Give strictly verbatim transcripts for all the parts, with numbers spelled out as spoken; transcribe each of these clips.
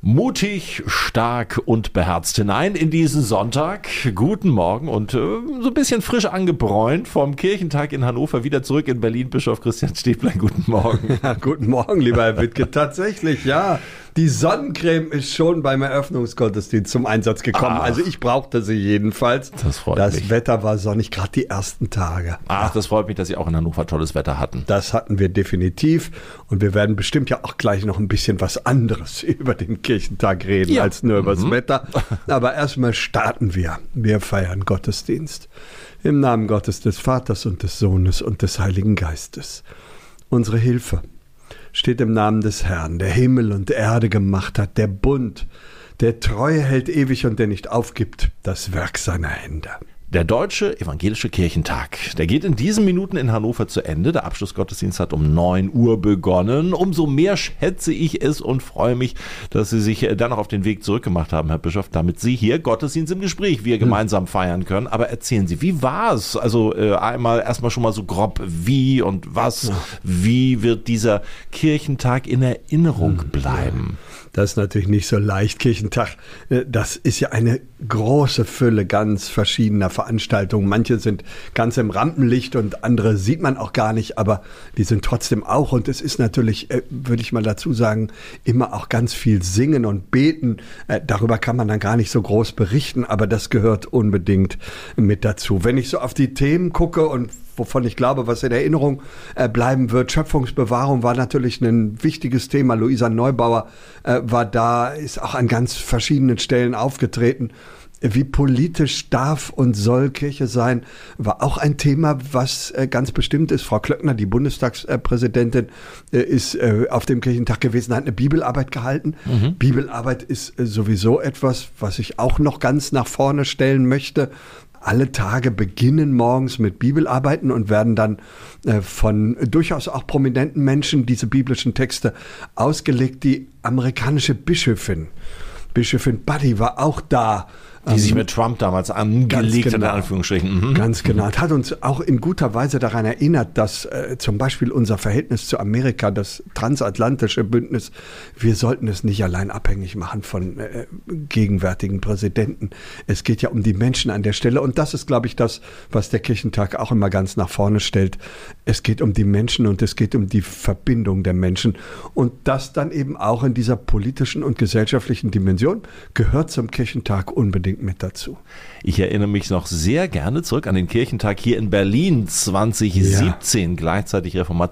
Mutig, stark und beherzt hinein in diesen Sonntag. Guten Morgen und äh, so ein bisschen frisch angebräunt vom Kirchentag in Hannover wieder zurück in Berlin. Bischof Christian Stäblein, guten Morgen. Ja, guten Morgen, lieber Herr Wittke. Tatsächlich, ja. Die Sonnencreme ist schon beim Eröffnungsgottesdienst zum Einsatz gekommen. Ach. Also ich brauchte sie jedenfalls. Das freut das mich. Das Wetter war sonnig, gerade die ersten Tage. Ach, das freut mich, dass Sie auch in Hannover tolles Wetter hatten. Das hatten wir definitiv. Und wir werden bestimmt ja auch gleich noch ein bisschen was anderes über den Kirchentag reden, ja. als nur über das mhm. Wetter. Aber erstmal starten wir. Wir feiern Gottesdienst. Im Namen Gottes, des Vaters und des Sohnes und des Heiligen Geistes. Unsere Hilfe steht im Namen des Herrn, der Himmel und Erde gemacht hat, der Bund, der Treue hält ewig und der nicht aufgibt, das Werk seiner Hände. Der Deutsche Evangelische Kirchentag, der geht in diesen Minuten in Hannover zu Ende. Der Abschlussgottesdienst hat um neun Uhr begonnen. Umso mehr schätze ich es und freue mich, dass Sie sich dann noch auf den Weg zurückgemacht haben, Herr Bischof, damit Sie hier Gottesdienst im Gespräch, wir gemeinsam hm. feiern können. Aber erzählen Sie, wie war es? Also äh, einmal erstmal schon mal so grob, wie und was, ja. wie wird dieser Kirchentag in Erinnerung hm. bleiben? Das ist natürlich nicht so leicht. Kirchentag, das ist ja eine große Fülle ganz verschiedener Veranstaltungen. Manche sind ganz im Rampenlicht und andere sieht man auch gar nicht, aber die sind trotzdem auch. Und es ist natürlich, würde ich mal dazu sagen, immer auch ganz viel Singen und Beten. Darüber kann man dann gar nicht so groß berichten, aber das gehört unbedingt mit dazu. Wenn ich so auf die Themen gucke und wovon ich glaube, was in Erinnerung äh, bleiben wird. Schöpfungsbewahrung war natürlich ein wichtiges Thema. Luisa Neubauer äh, war da, ist auch an ganz verschiedenen Stellen aufgetreten. Wie politisch darf und soll Kirche sein, war auch ein Thema, was äh, ganz bestimmt ist. Frau Klöckner, die Bundestagspräsidentin, äh, ist äh, auf dem Kirchentag gewesen, hat eine Bibelarbeit gehalten. Mhm. Bibelarbeit ist äh, sowieso etwas, was ich auch noch ganz nach vorne stellen möchte. Alle Tage beginnen morgens mit Bibelarbeiten und werden dann äh, von durchaus auch prominenten Menschen diese biblischen Texte ausgelegt. Die amerikanische Bischöfin, Bischöfin Buddy war auch da. Die sich mit Trump damals angelegt hat, genau, in Anführungsstrichen. Mhm. Ganz genau. Und hat uns auch in guter Weise daran erinnert, dass äh, zum Beispiel unser Verhältnis zu Amerika, das transatlantische Bündnis, wir sollten es nicht allein abhängig machen von äh, gegenwärtigen Präsidenten. Es geht ja um die Menschen an der Stelle. Und das ist, glaube ich, das, was der Kirchentag auch immer ganz nach vorne stellt. Es geht um die Menschen und es geht um die Verbindung der Menschen. Und das dann eben auch in dieser politischen und gesellschaftlichen Dimension gehört zum Kirchentag unbedingt mit dazu. Ich erinnere mich noch sehr gerne zurück an den Kirchentag hier in Berlin zwanzig siebzehn, ja. Gleichzeitig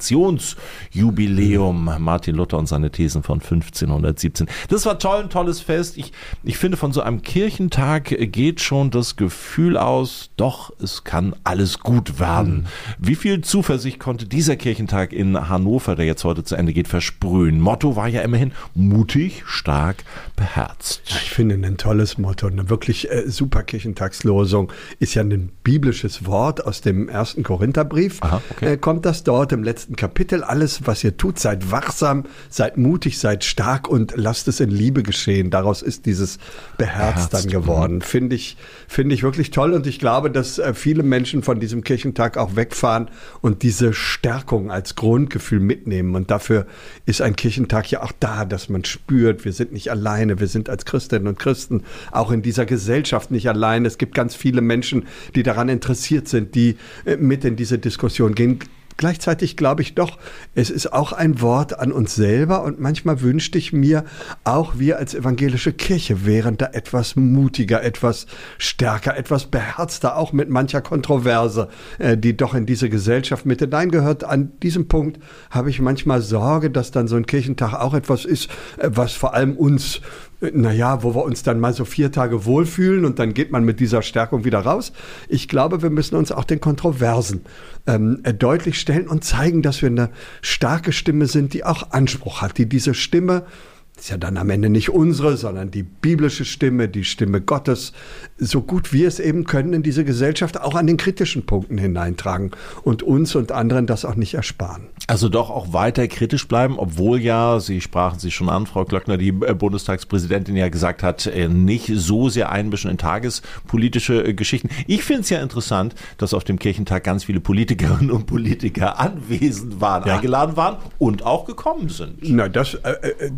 Reformationsjubiläum, mhm. Martin Luther und seine Thesen von fünfzehnhundertsiebzehn. Das war toll, ein tolles Fest. Ich, ich finde, von so einem Kirchentag geht schon das Gefühl aus, doch, es kann alles gut werden. Mhm. Wie viel Zuversicht konnte dieser Kirchentag in Hannover, der jetzt heute zu Ende geht, versprühen? Motto war ja immerhin mutig, stark, beherzt. Ich finde ein tolles Motto, eine wirklich Äh, super Kirchentagslosung, ist ja ein biblisches Wort aus dem ersten Korintherbrief. Aha, okay. äh, kommt das dort im letzten Kapitel. Alles, was ihr tut, seid wachsam, seid mutig, seid stark und lasst es in Liebe geschehen. Daraus ist dieses beherzt, beherzt dann geworden. Finde ich, finde ich wirklich toll und ich glaube, dass äh, viele Menschen von diesem Kirchentag auch wegfahren und diese Stärkung als Grundgefühl mitnehmen. Und dafür ist ein Kirchentag ja auch da, dass man spürt, wir sind nicht alleine, wir sind als Christinnen und Christen auch in dieser Gesellschaft Gesellschaft nicht allein. Es gibt ganz viele Menschen, die daran interessiert sind, die mit in diese Diskussion gehen. Gleichzeitig glaube ich doch, es ist auch ein Wort an uns selber und manchmal wünschte ich mir, auch wir als evangelische Kirche wären da etwas mutiger, etwas stärker, etwas beherzter, auch mit mancher Kontroverse, die doch in diese Gesellschaft mit hineingehört. An diesem Punkt habe ich manchmal Sorge, dass dann so ein Kirchentag auch etwas ist, was vor allem uns, naja, wo wir uns dann mal so vier Tage wohlfühlen und dann geht man mit dieser Stärkung wieder raus. Ich glaube, wir müssen uns auch den Kontroversen ähm, deutlich stellen und zeigen, dass wir eine starke Stimme sind, die auch Anspruch hat, die diese Stimme, ist ja dann am Ende nicht unsere, sondern die biblische Stimme, die Stimme Gottes, so gut wir es eben können, in diese Gesellschaft auch an den kritischen Punkten hineintragen und uns und anderen das auch nicht ersparen. Also doch auch weiter kritisch bleiben, obwohl ja, Sie sprachen sich schon an, Frau Klöckner, die Bundestagspräsidentin ja gesagt hat, nicht so sehr einmischen in tagespolitische Geschichten. Ich finde es ja interessant, dass auf dem Kirchentag ganz viele Politikerinnen und Politiker anwesend waren, ja. eingeladen waren und auch gekommen sind. Na, das, äh, das ist immer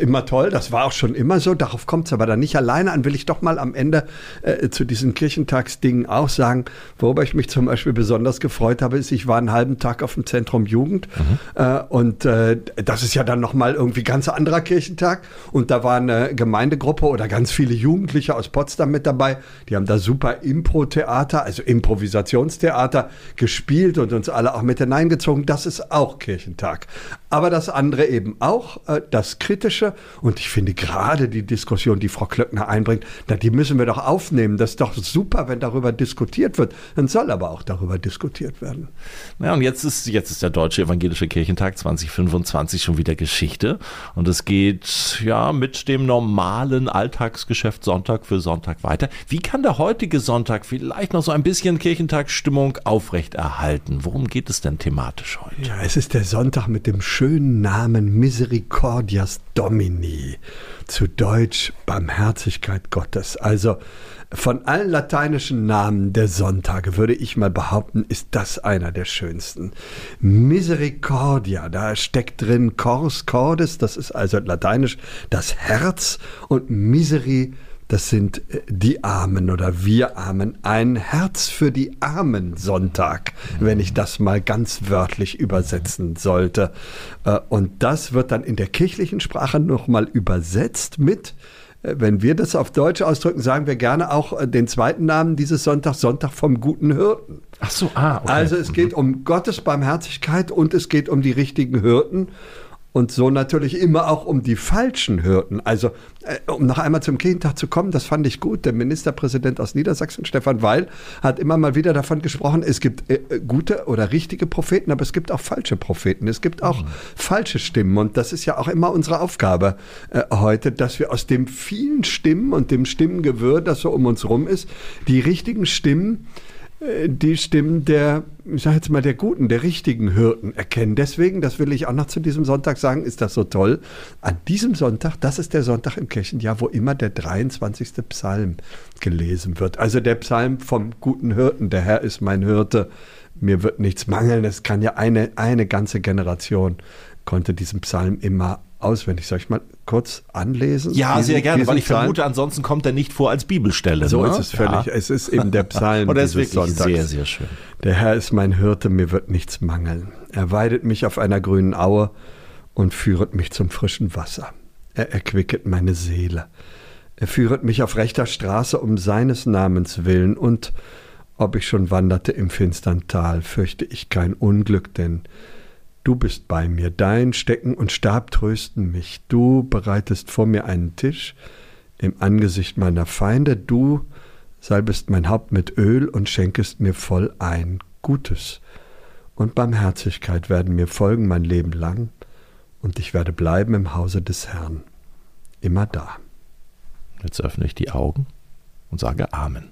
immer toll, das war auch schon immer so, darauf kommt es aber dann nicht alleine an, will ich doch mal am Ende äh, zu diesen Kirchentagsdingen auch sagen, worüber ich mich zum Beispiel besonders gefreut habe, ist, ich war einen halben Tag auf dem Zentrum Jugend mhm. äh, und äh, das ist ja dann nochmal irgendwie ganz anderer Kirchentag und da war eine Gemeindegruppe oder ganz viele Jugendliche aus Potsdam mit dabei, die haben da super Impro-Theater, also Improvisationstheater gespielt und uns alle auch mit hineingezogen, das ist auch Kirchentag. Aber das andere eben auch, äh, das Kritische. Und ich finde gerade die Diskussion, die Frau Klöckner einbringt, na, die müssen wir doch aufnehmen. Das ist doch super, wenn darüber diskutiert wird. Dann soll aber auch darüber diskutiert werden. Ja, und jetzt ist, jetzt ist der Deutsche Evangelische Kirchentag zwanzig fünfundzwanzig schon wieder Geschichte. Und es geht ja mit dem normalen Alltagsgeschäft Sonntag für Sonntag weiter. Wie kann der heutige Sonntag vielleicht noch so ein bisschen Kirchentagsstimmung aufrechterhalten? Worum geht es denn thematisch heute? Ja, es ist der Sonntag mit dem schönen Namen Misericordias Domini, zu Deutsch Barmherzigkeit Gottes. Also von allen lateinischen Namen der Sonntage würde ich mal behaupten, ist das einer der schönsten. Misericordia, da steckt drin Cors Cordis, das ist also lateinisch das Herz, und Miseri, das sind die Armen oder wir Armen. Ein Herz für die Armen Sonntag, wenn ich das mal ganz wörtlich übersetzen sollte. Und das wird dann in der kirchlichen Sprache nochmal übersetzt mit, wenn wir das auf Deutsch ausdrücken, sagen wir gerne auch den zweiten Namen dieses Sonntags, Sonntag vom guten Hirten. Ach so, ah, okay. Also es geht um Gottes Barmherzigkeit und es geht um die richtigen Hirten. Und so natürlich immer auch um die falschen Hirten. Also, äh, um noch einmal zum Kirchentag zu kommen, das fand ich gut. Der Ministerpräsident aus Niedersachsen, Stefan Weil, hat immer mal wieder davon gesprochen, es gibt äh, gute oder richtige Propheten, aber es gibt auch falsche Propheten. Es gibt auch mhm. falsche Stimmen. Und das ist ja auch immer unsere Aufgabe äh, heute, dass wir aus den vielen Stimmen und dem Stimmengewirr, das so um uns rum ist, die richtigen Stimmen, die Stimmen der, ich sage jetzt mal, der guten, der richtigen Hirten erkennen. Deswegen, das will ich auch noch zu diesem Sonntag sagen, ist das so toll. An diesem Sonntag, das ist der Sonntag im Kirchenjahr, wo immer der dreiundzwanzigste Psalm gelesen wird. Also der Psalm vom guten Hirten, der Herr ist mein Hirte, mir wird nichts mangeln. Es kann ja eine, eine ganze Generation konnte diesen Psalm immer auswendig. Soll ich mal kurz anlesen? Ja, diesen, sehr gerne, weil ich Psalm? vermute, ansonsten kommt er nicht vor als Bibelstelle. So ne? ist es völlig. Ja. Es ist eben der Psalm Und das dieses ist wirklich Sonntags. sehr, sehr schön. Der Herr ist mein Hirte, mir wird nichts mangeln. Er weidet mich auf einer grünen Aue und führet mich zum frischen Wasser. Er erquicket meine Seele. Er führet mich auf rechter Straße um seines Namens willen. Und ob ich schon wanderte im finstern Tal, fürchte ich kein Unglück, denn du bist bei mir, dein Stecken und Stab trösten mich. Du bereitest vor mir einen Tisch im Angesicht meiner Feinde. Du salbest mein Haupt mit Öl und schenkest mir voll ein. Gutes und Barmherzigkeit werden mir folgen mein Leben lang, und ich werde bleiben im Hause des Herrn, immer da. Jetzt öffne ich die Augen und sage Amen.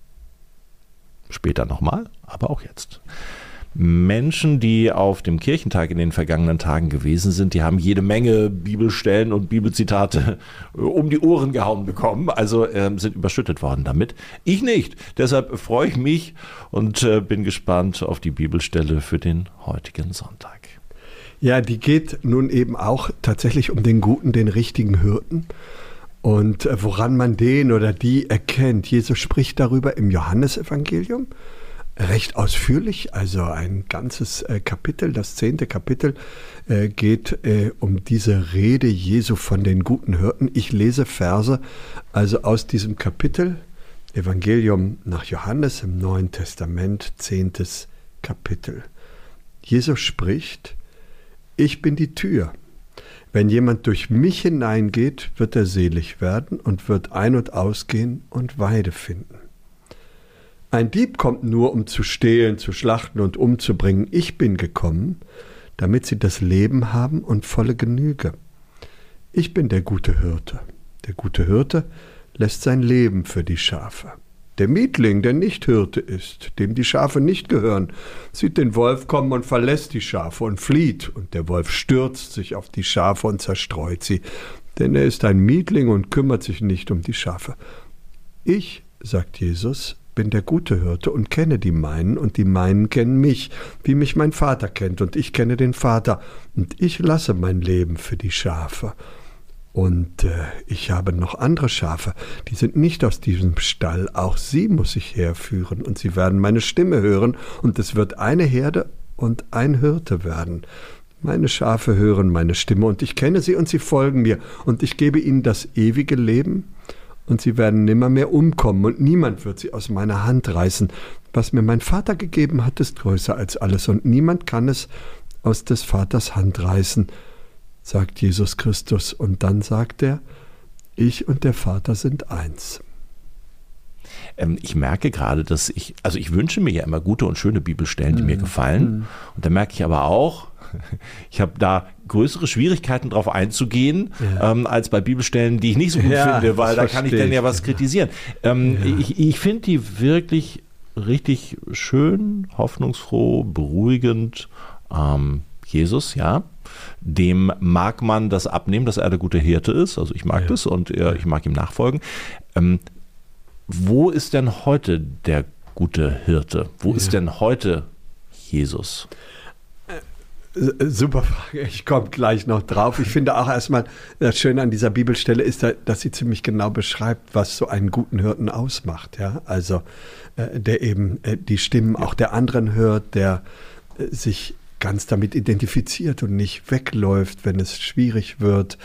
Später nochmal, aber auch jetzt. Menschen, die auf dem Kirchentag in den vergangenen Tagen gewesen sind, die haben jede Menge Bibelstellen und Bibelzitate um die Ohren gehauen bekommen, also äh, sind überschüttet worden damit. Ich nicht. Deshalb freue ich mich und äh, bin gespannt auf die Bibelstelle für den heutigen Sonntag. Ja, die geht nun eben auch tatsächlich um den guten, den richtigen Hirten. Und äh, woran man den oder die erkennt. Jesus spricht darüber im Johannesevangelium recht ausführlich, also ein ganzes äh, Kapitel, das zehnte Kapitel, äh, geht äh, um diese Rede Jesu von den guten Hirten. Ich lese Verse also aus diesem Kapitel, Evangelium nach Johannes im Neuen Testament, zehntes Kapitel. Jesus spricht: Ich bin die Tür. Wenn jemand durch mich hineingeht, wird er selig werden und wird ein- und ausgehen und Weide finden. Ein Dieb kommt nur, um zu stehlen, zu schlachten und umzubringen. Ich bin gekommen, damit sie das Leben haben und volle Genüge. Ich bin der gute Hirte. Der gute Hirte lässt sein Leben für die Schafe. Der Mietling, der nicht Hirte ist, dem die Schafe nicht gehören, sieht den Wolf kommen und verlässt die Schafe und flieht. Und der Wolf stürzt sich auf die Schafe und zerstreut sie. Denn er ist ein Mietling und kümmert sich nicht um die Schafe. Ich, sagt Jesus, bin der gute Hirte und kenne die meinen, und die meinen kennen mich, wie mich mein Vater kennt, und ich kenne den Vater, und ich lasse mein Leben für die Schafe. Und äh, ich habe noch andere Schafe, die sind nicht aus diesem Stall. Auch sie muss ich herführen und sie werden meine Stimme hören und es wird eine Herde und ein Hirte werden. Meine Schafe hören meine Stimme und ich kenne sie und sie folgen mir und ich gebe ihnen das ewige Leben und sie werden nimmermehr umkommen und niemand wird sie aus meiner Hand reißen. Was mir mein Vater gegeben hat, ist größer als alles und niemand kann es aus des Vaters Hand reißen, sagt Jesus Christus. Und dann sagt er, ich und der Vater sind eins. Ähm, ich merke gerade, dass ich, also ich wünsche mir ja immer gute und schöne Bibelstellen, die mm. mir gefallen. Mm. Und da merke ich aber auch, ich habe da größere Schwierigkeiten drauf einzugehen, ja. ähm, als bei Bibelstellen, die ich nicht so gut ja, finde, weil da kann ich dann ja was kritisieren. Ähm, ja. Ich, ich finde die wirklich richtig schön, hoffnungsfroh, beruhigend. Ähm, Jesus, ja, dem mag man das abnehmen, dass er der gute Hirte ist. Also ich mag ja. das und äh, ich mag ihm nachfolgen. Ähm, wo ist denn heute der gute Hirte? Wo ja. ist denn heute Jesus? Super Frage, ich komme gleich noch drauf. Ich finde auch erstmal, das Schöne an dieser Bibelstelle ist, dass sie ziemlich genau beschreibt, was so einen guten Hirten ausmacht. Ja? Also der eben die Stimmen auch der anderen hört, der sich ganz damit identifiziert und nicht wegläuft, wenn es schwierig wird,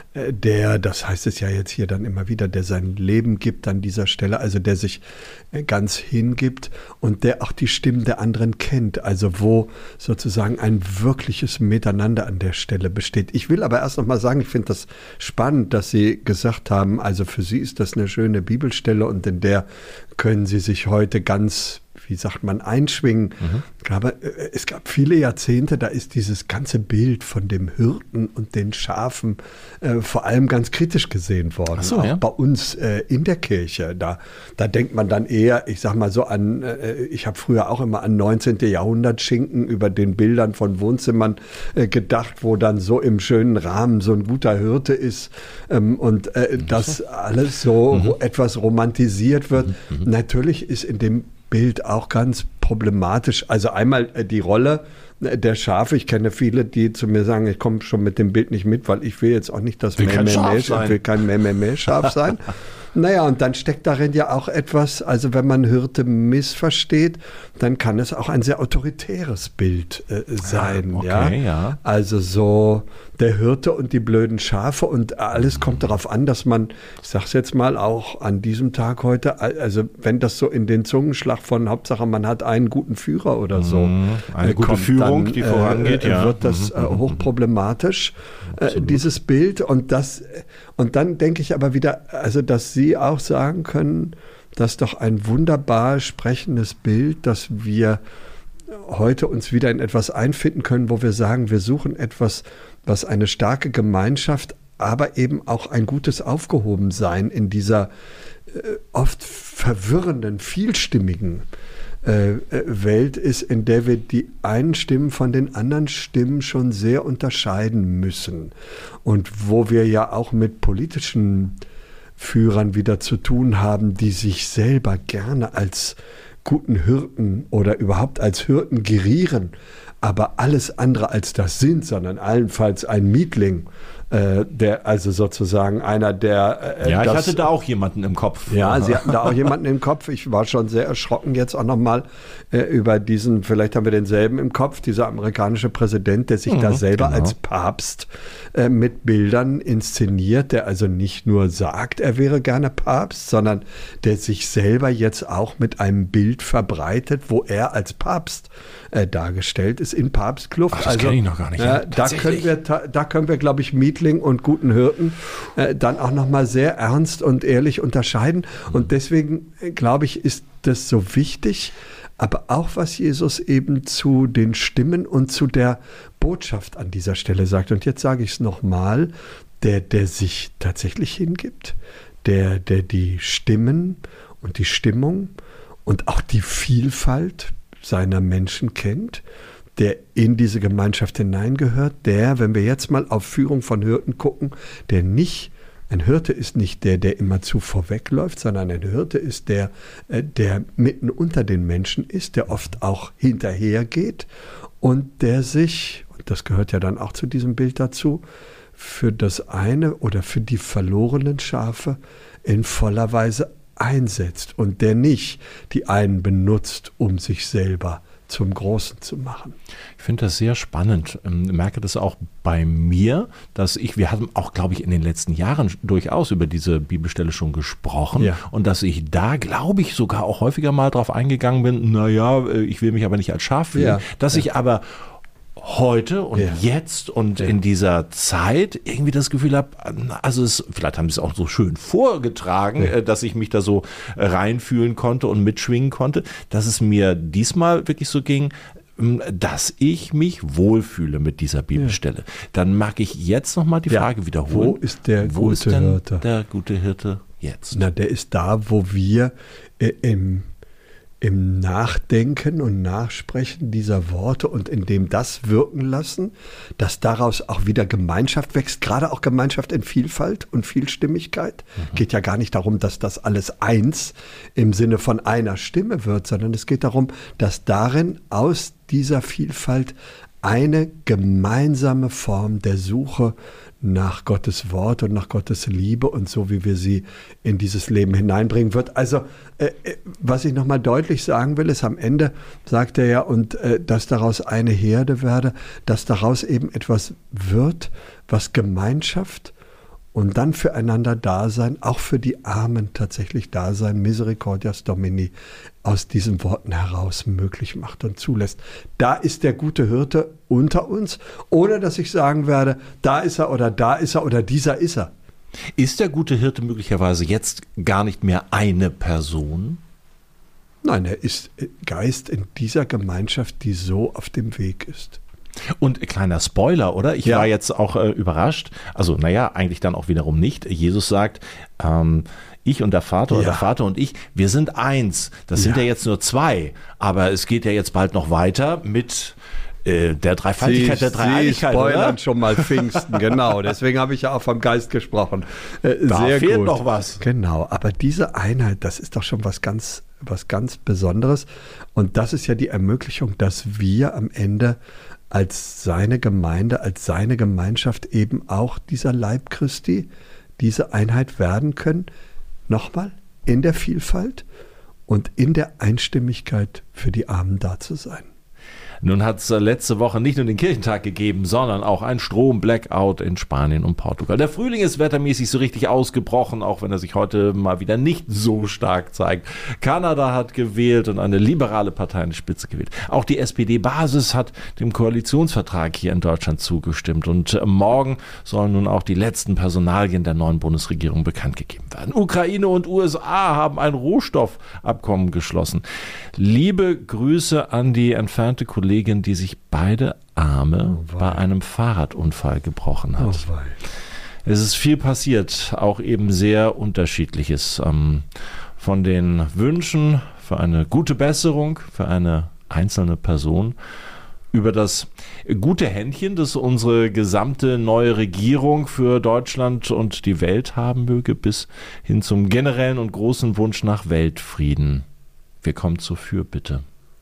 der, das heißt es ja jetzt hier dann immer wieder, der sein Leben gibt an dieser Stelle, also der sich ganz hingibt und der auch die Stimmen der anderen kennt, also wo sozusagen ein wirkliches Miteinander an der Stelle besteht. Ich will aber erst noch mal sagen, ich finde das spannend, dass Sie gesagt haben, also für Sie ist das eine schöne Bibelstelle und in der können Sie sich heute ganz, wie sagt man, einschwingen. Mhm. Ich glaube, es gab viele Jahrzehnte, da ist dieses ganze Bild von dem Hirten und den Schafen äh, vor allem ganz kritisch gesehen worden. Ach so, auch ja? Bei uns äh, in der Kirche. Da, da denkt man dann eher, ich sag mal so an, äh, ich habe früher auch immer an neunzehnten Jahrhundert Schinken über den Bildern von Wohnzimmern äh, gedacht, wo dann so im schönen Rahmen so ein guter Hirte ist ähm, und äh, das alles so mhm. etwas romantisiert wird. Mhm. Natürlich ist in dem Bild auch ganz problematisch. Also einmal die Rolle der Schafe. Ich kenne viele, die zu mir sagen, ich komme schon mit dem Bild nicht mit, weil ich will jetzt auch nicht das Mäh-Mäh-Mäh, will kein Mäh-Mäh-Mäh-Schaf sein. Naja, und dann steckt darin ja auch etwas, also wenn man Hirte missversteht, dann kann es auch ein sehr autoritäres Bild äh, sein. Okay, ja? ja. Also so der Hirte und die blöden Schafe und alles kommt darauf an, dass man, ich sag's jetzt mal, auch an diesem Tag heute, also wenn das so in den Zungenschlag von Hauptsache man hat einen guten Führer oder so. Eine äh, gute kommt, Führung, dann, die vorangeht, äh, ja. wird das äh, hochproblematisch, äh, dieses Bild. Und das, und dann denke ich aber wieder, also dass Sie auch sagen können, dass doch ein wunderbar sprechendes Bild, dass wir heute uns wieder in etwas einfinden können, wo wir sagen, wir suchen etwas, was eine starke Gemeinschaft, aber eben auch ein gutes Aufgehobensein in dieser äh, oft verwirrenden, vielstimmigen äh, Welt ist, in der wir die einen Stimmen von den anderen Stimmen schon sehr unterscheiden müssen und wo wir ja auch mit politischen Führern wieder zu tun haben, die sich selber gerne als guten Hirten oder überhaupt als Hirten gerieren, aber alles andere als das sind, sondern allenfalls ein Mietling, äh, der also sozusagen einer, der... Äh, ja, ich das, hatte da auch jemanden im Kopf. Ja, Sie hatten da auch jemanden im Kopf. Ich war schon sehr erschrocken jetzt auch nochmal äh, über diesen, vielleicht haben wir denselben im Kopf, dieser amerikanische Präsident, der sich mhm, da selber genau. als Papst äh, mit Bildern inszeniert, der also nicht nur sagt, er wäre gerne Papst, sondern der sich selber jetzt auch mit einem Bild verbreitet, wo er als Papst äh, dargestellt ist in Papstkluft. Ach, das also, kenne ich noch gar nicht. Äh, ja, da können wir, da können wir, glaube ich, Mietling und guten Hirten äh, dann auch nochmal sehr ernst und ehrlich unterscheiden. Und deswegen, äh, glaube ich, ist das so wichtig, aber auch was Jesus eben zu den Stimmen und zu der Botschaft an dieser Stelle sagt. Und jetzt sage ich es nochmal, der, der sich tatsächlich hingibt, der, der die Stimmen und die Stimmung und auch die Vielfalt seiner Menschen kennt, der in diese Gemeinschaft hineingehört, der, wenn wir jetzt mal auf Führung von Hirten gucken, der nicht, ein Hirte ist nicht der, der immerzu vorwegläuft, sondern ein Hirte ist der, der mitten unter den Menschen ist, der oft auch hinterhergeht und der sich, und das gehört ja dann auch zu diesem Bild dazu, für das eine oder für die verlorenen Schafe in voller Weise einsetzt und der nicht die einen benutzt, um sich selber zum Großen zu machen. Ich finde das sehr spannend. Ich merke das auch bei mir, dass ich, wir haben auch, glaube ich, in den letzten Jahren durchaus über diese Bibelstelle schon gesprochen ja. und dass ich da, glaube ich, sogar auch häufiger mal drauf eingegangen bin, naja, ich will mich aber nicht als Schaf fühlen, ja. dass ja. ich aber heute und ja. jetzt und ja. in dieser Zeit irgendwie das Gefühl habe, also es, vielleicht haben sie es auch so schön vorgetragen, ja. dass ich mich da so reinfühlen konnte und mitschwingen konnte, dass es mir diesmal wirklich so ging, dass ich mich wohlfühle mit dieser Bibelstelle. Ja. Dann mag ich jetzt nochmal die Frage ja. wiederholen. Wo ist der wo gute ist denn Hirte? Der gute Hirte jetzt? Na, der ist da, wo wir äh, im im Nachdenken und Nachsprechen dieser Worte und in dem das wirken lassen, dass daraus auch wieder Gemeinschaft wächst, gerade auch Gemeinschaft in Vielfalt und Vielstimmigkeit. Mhm. Geht ja gar nicht darum, dass das alles eins im Sinne von einer Stimme wird, sondern es geht darum, dass darin aus dieser Vielfalt eine gemeinsame Form der Suche nach Gottes Wort und nach Gottes Liebe und so, wie wir sie in dieses Leben hineinbringen wird. Also, äh, was ich nochmal deutlich sagen will, ist am Ende, sagt er ja, und äh, dass daraus eine Herde werde, dass daraus eben etwas wird, was Gemeinschaft und dann füreinander da sein, auch für die Armen tatsächlich da sein, Misericordias Domini, aus diesen Worten heraus möglich macht und zulässt. Da ist der gute Hirte unter uns, ohne dass ich sagen werde, da ist er oder da ist er oder dieser ist er. Ist der gute Hirte möglicherweise jetzt gar nicht mehr eine Person? Nein, er ist Geist in dieser Gemeinschaft, die so auf dem Weg ist. Und kleiner Spoiler, oder? Ich ja. war jetzt auch äh, überrascht. Also, naja, eigentlich dann auch wiederum nicht. Jesus sagt, ähm, ich und der Vater ja. oder der Vater und ich, wir sind eins. Das sind ja. ja jetzt nur zwei. Aber es geht ja jetzt bald noch weiter mit äh, der Dreifaltigkeit, Sie, der Dreieinigkeit, Sie spoilern oder? schon mal Pfingsten, genau. Deswegen habe ich ja auch vom Geist gesprochen. Äh, da sehr fehlt gut. noch was. Genau, aber diese Einheit, das ist doch schon was ganz, was ganz Besonderes. Und das ist ja die Ermöglichung, dass wir am Ende als seine Gemeinde, als seine Gemeinschaft eben auch dieser Leib Christi, diese Einheit werden können. Nochmal, in der Vielfalt und in der Einstimmigkeit für die Armen da zu sein. Nun hat es letzte Woche nicht nur den Kirchentag gegeben, sondern auch ein Strom-Blackout in Spanien und Portugal. Der Frühling ist wettermäßig so richtig ausgebrochen, auch wenn er sich heute mal wieder nicht so stark zeigt. Kanada hat gewählt und eine liberale Partei an die Spitze gewählt. Auch die S P D-Basis hat dem Koalitionsvertrag hier in Deutschland zugestimmt. Und morgen sollen nun auch die letzten Personalien der neuen Bundesregierung bekannt gegeben werden. Ukraine und U S A haben ein Rohstoffabkommen geschlossen. Liebe Grüße an die entfernte Kollegin, die sich beide Arme oh, bei einem Fahrradunfall gebrochen hat. Oh, es ist viel passiert, auch eben sehr Unterschiedliches. Ähm, von den Wünschen für eine gute Besserung, für eine einzelne Person, über das gute Händchen, das unsere gesamte neue Regierung für Deutschland und die Welt haben möge, bis hin zum generellen und großen Wunsch nach Weltfrieden. Wir kommen zur Fürbitte.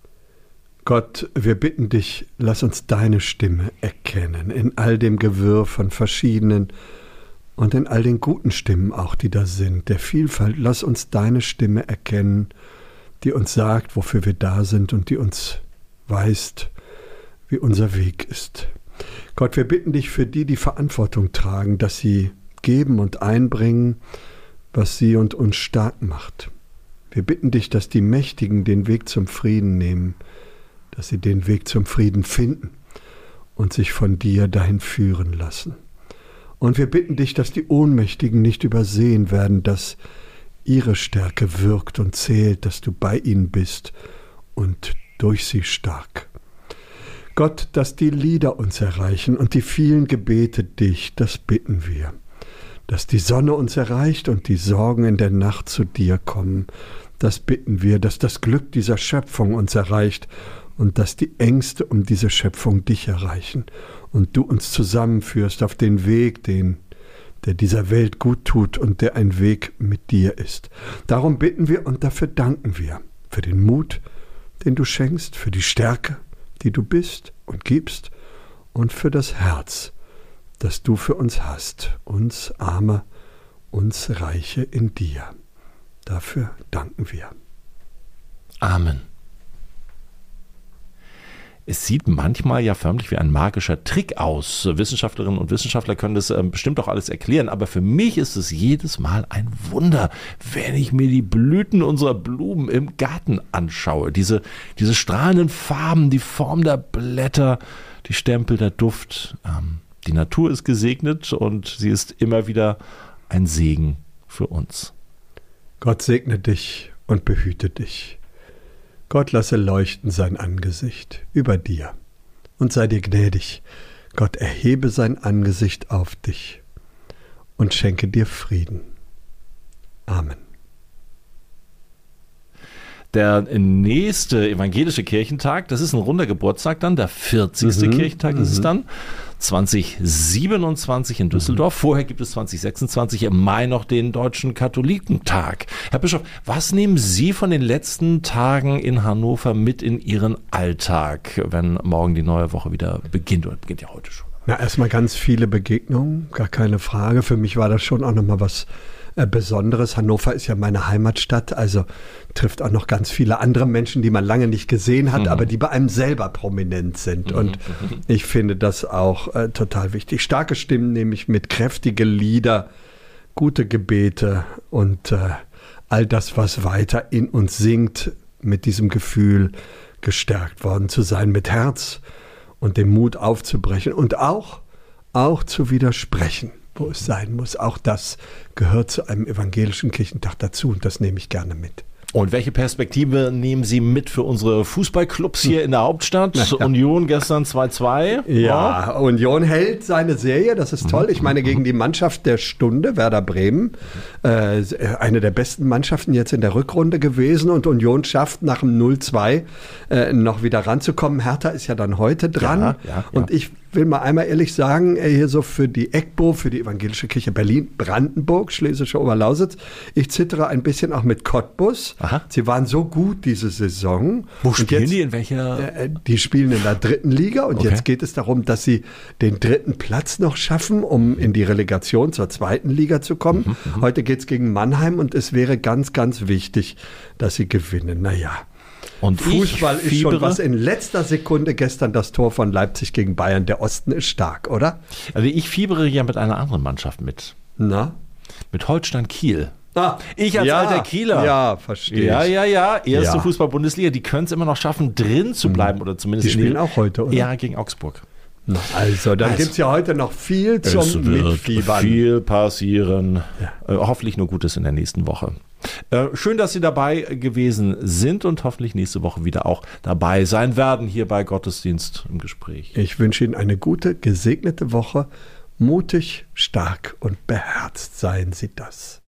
Gott, wir bitten dich, lass uns deine Stimme erkennen, in all dem Gewirr von verschiedenen und in all den guten Stimmen auch, die da sind, der Vielfalt. Lass uns deine Stimme erkennen, die uns sagt, wofür wir da sind und die uns weist, wie unser Weg ist. Gott, wir bitten dich für die, die Verantwortung tragen, dass sie geben und einbringen, was sie und uns stark macht. Wir bitten dich, dass die Mächtigen den Weg zum Frieden nehmen, dass sie den Weg zum Frieden finden und sich von dir dahin führen lassen. Und wir bitten dich, dass die Ohnmächtigen nicht übersehen werden, dass ihre Stärke wirkt und zählt, dass du bei ihnen bist und durch sie stark. Gott, dass die Lieder uns erreichen und die vielen Gebete dich, das bitten wir. Dass die Sonne uns erreicht und die Sorgen in der Nacht zu dir kommen, das bitten wir. Dass das Glück dieser Schöpfung uns erreicht und dass die Ängste um diese Schöpfung dich erreichen und du uns zusammenführst auf den Weg, den, der dieser Welt gut tut und der ein Weg mit dir ist. Darum bitten wir und dafür danken wir, für den Mut, den du schenkst, für die Stärke, die du bist und gibst und für das Herz, das du für uns hast, uns Arme, uns Reiche in dir. Dafür danken wir. Amen. Es sieht manchmal ja förmlich wie ein magischer Trick aus. Wissenschaftlerinnen und Wissenschaftler können das äh, bestimmt auch alles erklären, aber für mich ist es jedes Mal ein Wunder, wenn ich mir die Blüten unserer Blumen im Garten anschaue. Diese, diese strahlenden Farben, die Form der Blätter, die Stempel, der Duft. Ähm, die Natur ist gesegnet und sie ist immer wieder ein Segen für uns. Gott segne dich und behüte dich. Gott lasse leuchten sein Angesicht über dir und sei dir gnädig. Gott erhebe sein Angesicht auf dich und schenke dir Frieden. Amen. Der nächste evangelische Kirchentag, das ist ein runder Geburtstag dann, der vierzigste Mhm, Kirchentag ist es mhm. dann, zwanzig siebenundzwanzig in Düsseldorf. Vorher gibt es zwanzig sechsundzwanzig im Mai noch den Deutschen Katholikentag. Herr Bischof, was nehmen Sie von den letzten Tagen in Hannover mit in Ihren Alltag, wenn morgen die neue Woche wieder beginnt? Oder beginnt ja heute schon? Na, erstmal ganz viele Begegnungen, gar keine Frage. Für mich war das schon auch nochmal was äh, Besonderes. Hannover ist ja meine Heimatstadt, also trifft auch noch ganz viele andere Menschen, die man lange nicht gesehen hat, mhm. aber die bei einem selber prominent sind. Mhm. Und ich finde das auch äh, total wichtig. Starke Stimmen nehme ich mit, kräftige Lieder, gute Gebete und äh, all das, was weiter in uns singt, mit diesem Gefühl gestärkt worden zu sein, mit Herz und dem Mut aufzubrechen und auch, auch zu widersprechen, wo es sein muss. Auch das gehört zu einem evangelischen Kirchentag dazu und das nehme ich gerne mit. Und welche Perspektive nehmen Sie mit für unsere Fußballclubs hier in der Hauptstadt? Ja. Union gestern zwei zwei. Ja, ja, Union hält seine Serie, das ist toll. Ich meine, gegen die Mannschaft der Stunde, Werder Bremen, äh, eine der besten Mannschaften jetzt in der Rückrunde gewesen und Union schafft nach dem null zwei äh, noch wieder ranzukommen. Hertha ist ja dann heute dran. Ja, ja, ja. Und ich will mal einmal ehrlich sagen, hier so für die EGBO, für die Evangelische Kirche Berlin, Brandenburg, Schlesische Oberlausitz, ich zittere ein bisschen auch mit Cottbus. Aha. Sie waren so gut diese Saison. Wo und spielen jetzt, die? In welcher? Äh, die spielen in der dritten Liga und Okay. jetzt geht es darum, dass sie den dritten Platz noch schaffen, um in die Relegation zur zweiten Liga zu kommen. Mhm, Heute geht es gegen Mannheim und es wäre ganz, ganz wichtig, dass sie gewinnen. Naja. Und Fußball ich ist schon fiebere- was. In letzter Sekunde gestern das Tor von Leipzig gegen Bayern. Der Osten ist stark, oder? Also ich fiebere ja mit einer anderen Mannschaft mit. Na? Mit Holstein Kiel. Ah, Ich als ja, alter Kieler. Ja, verstehe Ja, ich. ja, ja. Erste Ja. Fußball-Bundesliga. Die können es immer noch schaffen, drin zu bleiben oder zumindest Die in spielen auch heute, oder? Ja, gegen Augsburg. Na, also, dann Also, gibt es ja heute noch viel zum Es wird Mitfiebern. viel passieren. Ja. Äh, hoffentlich nur Gutes in der nächsten Woche. Äh, schön, dass Sie dabei gewesen sind und hoffentlich nächste Woche wieder auch dabei sein werden hier bei Gottesdienst im Gespräch. Ich wünsche Ihnen eine gute, gesegnete Woche. Mutig, stark und beherzt seien Sie das.